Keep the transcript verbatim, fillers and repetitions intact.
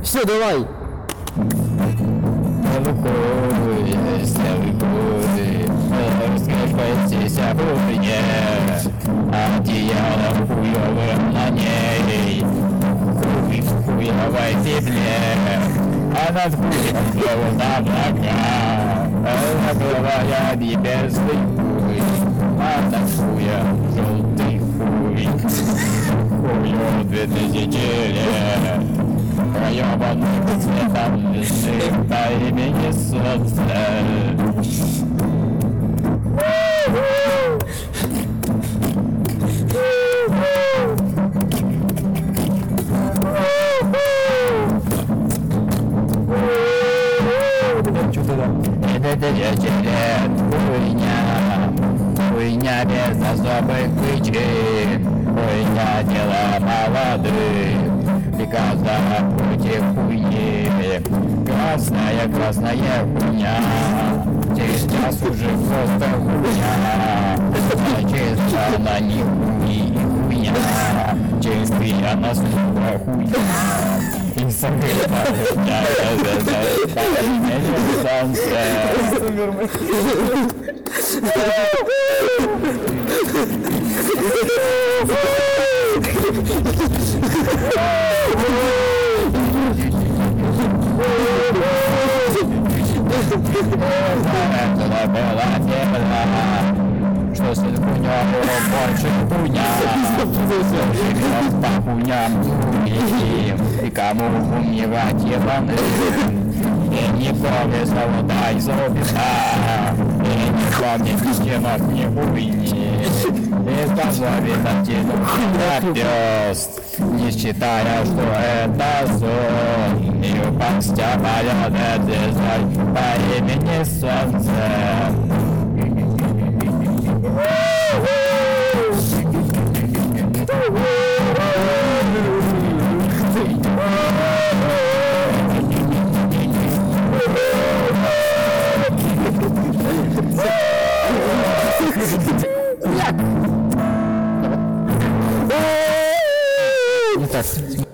Все, давай. Эвакуйся, эвакуй, раскрывайтесь обувье, одеяло хуёвым на ней, хуй в хуёвой петле, а над хуем плывут облака, накрывая небесный хуй, а над хуем желтый хуй, хуёв две тысячи лет. Проебанным цветом лежит по имени солнце. Это вечерет хуйня, хуйня без особых причин, хуйня дела молодых. И каждая пути хуйни, красная, красная хуйня, через час уже просто хуйня, через она не хуй и хуйня, через три она снова хуйня, и согрета хуйня, это была темна, что с хуйнём больше хуйня, по хуйням хуйним, и кому умирать ебаным, и не помню золота и золота, и не помню стенок не хуйни, и позови на тину на пёст, не считая, что это сон, и упасть моя звездой по имени Солнце. Не так.